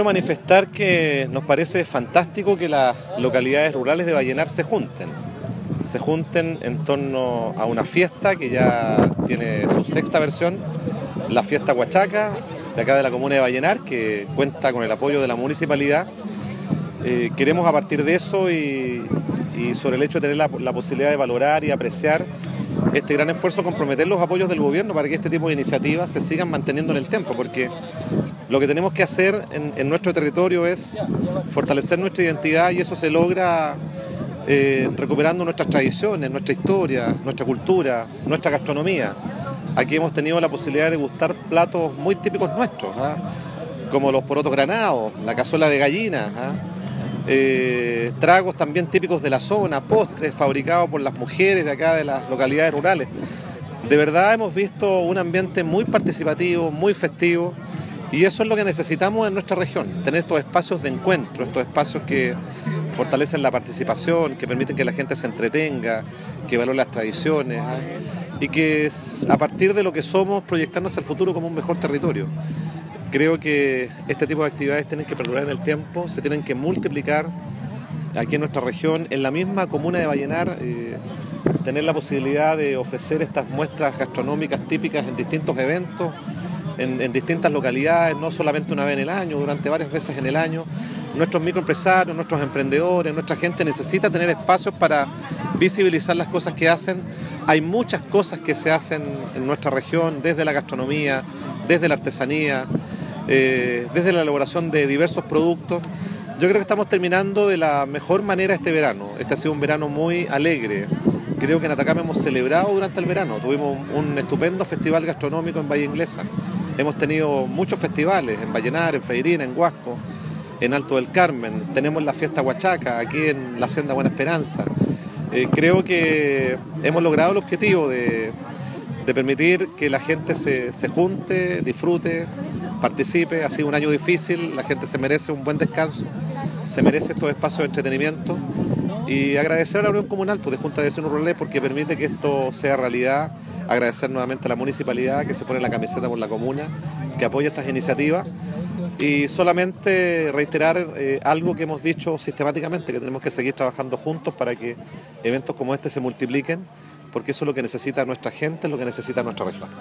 Quiero manifestar que nos parece fantástico que las localidades rurales de Vallenar se junten en torno a una fiesta que ya tiene su sexta versión, la fiesta Huachaca, de acá de la comuna de Vallenar, que cuenta con el apoyo de la municipalidad. Queremos a partir de eso y sobre el hecho de tener la posibilidad de valorar y apreciar este gran esfuerzo, comprometer los apoyos del gobierno para que este tipo de iniciativas se sigan manteniendo en el tiempo, porque lo que tenemos que hacer en nuestro territorio es fortalecer nuestra identidad y eso se logra recuperando nuestras tradiciones, nuestra historia, nuestra cultura, nuestra gastronomía. Aquí hemos tenido la posibilidad de degustar platos muy típicos nuestros, como los porotos granados, la cazuela de gallina, tragos también típicos de la zona, postres fabricados por las mujeres de acá de las localidades rurales. De verdad hemos visto un ambiente muy participativo, muy festivo, y eso es lo que necesitamos en nuestra región, tener estos espacios de encuentro, estos espacios que fortalecen la participación, que permiten que la gente se entretenga, que valore las tradiciones, y que a partir de lo que somos proyectarnos hacia el futuro como un mejor territorio. Creo que este tipo de actividades tienen que perdurar en el tiempo, se tienen que multiplicar aquí en nuestra región, en la misma comuna de Vallenar, tener la posibilidad de ofrecer estas muestras gastronómicas típicas en distintos eventos, en distintas localidades, no solamente una vez en el año, durante varias veces en el año. Nuestros microempresarios, nuestros emprendedores, nuestra gente necesita tener espacios para visibilizar las cosas que hacen. Hay muchas cosas que se hacen en nuestra región, desde la gastronomía, desde la artesanía, desde la elaboración de diversos productos. Yo creo que estamos terminando de la mejor manera este verano. Este ha sido un verano muy alegre. Creo que en Atacama hemos celebrado durante el verano. Tuvimos un estupendo festival gastronómico en Valle Inglesa. Hemos tenido muchos festivales en Vallenar, en Feirina, en Huasco, en Alto del Carmen. Tenemos la fiesta Huachaca aquí en la Senda Buena Esperanza. Creo que hemos logrado el objetivo de permitir que la gente se junte, disfrute, participe. Ha sido un año difícil, la gente se merece un buen descanso, se merece estos espacios de entretenimiento y agradecer a la Unión Comunal de Junta de Vecinos Rurales porque permite que esto sea realidad. Agradecer nuevamente a la municipalidad que se pone la camiseta por la comuna, que apoya estas iniciativas y solamente reiterar algo que hemos dicho sistemáticamente, que tenemos que seguir trabajando juntos para que eventos como este se multipliquen, porque eso es lo que necesita nuestra gente, es lo que necesita nuestra región.